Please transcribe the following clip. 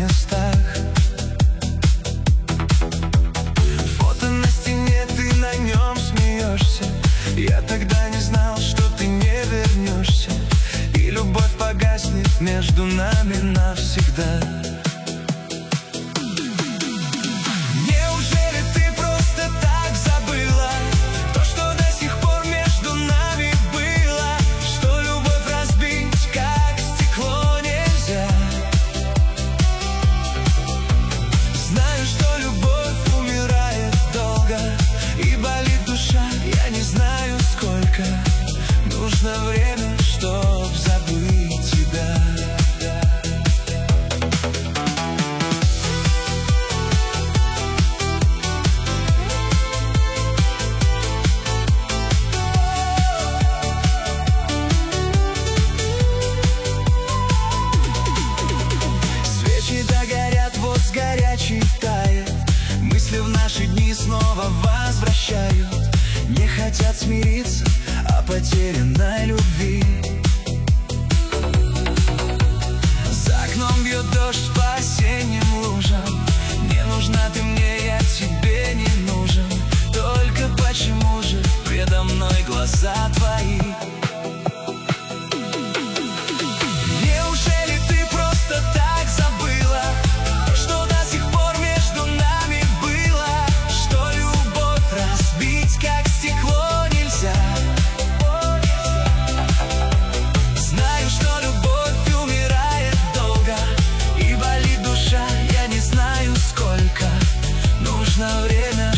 местах. Фото на стене, ты на нем смеешься. Я тогда не знал, что ты не вернешься, и любовь погаснет между нами навсегда. Неужели ты просто так забыла то, что до сих пор между нами было, что любовь разбить, как стекло, нельзя? Знаю, что любовь умирает долго, и болит душа, я не знаю сколько. Нужно время, чтоб забыть тебя. Свечи догорят, воск горячий тает, мысли в наши дни снова возвращают. Не хотят смириться о потерянной любви. За окном бьет дождь по осенним лужам. Не нужна ты мне, я тебе не нужен. Только почему же предо мной глаза твои? Неужели ты просто так забыла, что до сих пор между нами было, что любовь разбить, как стекло, нельзя? Знаю, что любовь умирает долго, и болит душа, я не знаю сколько. Нужно время,